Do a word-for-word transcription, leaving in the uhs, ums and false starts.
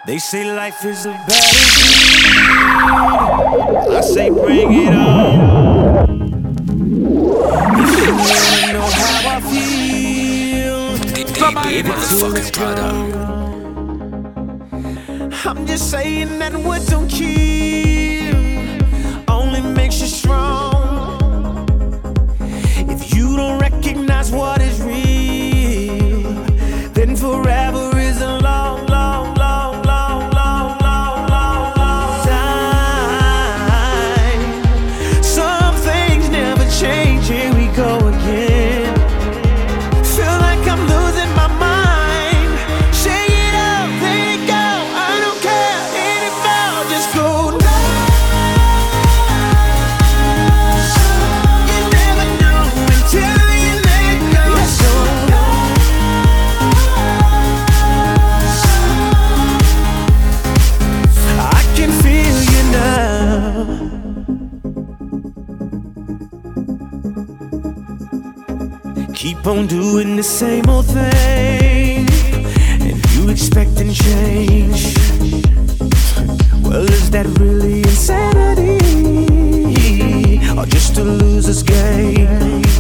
They say life is a battlefield. I say bring it on. If you wanna know how I feel, Somebody motherfucking product. I'm just saying that what don't kill only makes you strong. If you don't recognize what is real, then forever is a long, long, long, long, long, long, long, long time. Some things never change, here we go again. Feel like I'm losing my mind. Shake it up, let it go. I don't care anymore, just go now. You never know until you let go. So I can feel you now. Keep on doing the same old thing, and you expecting change. Well, is that really insanity, or just a loser's game?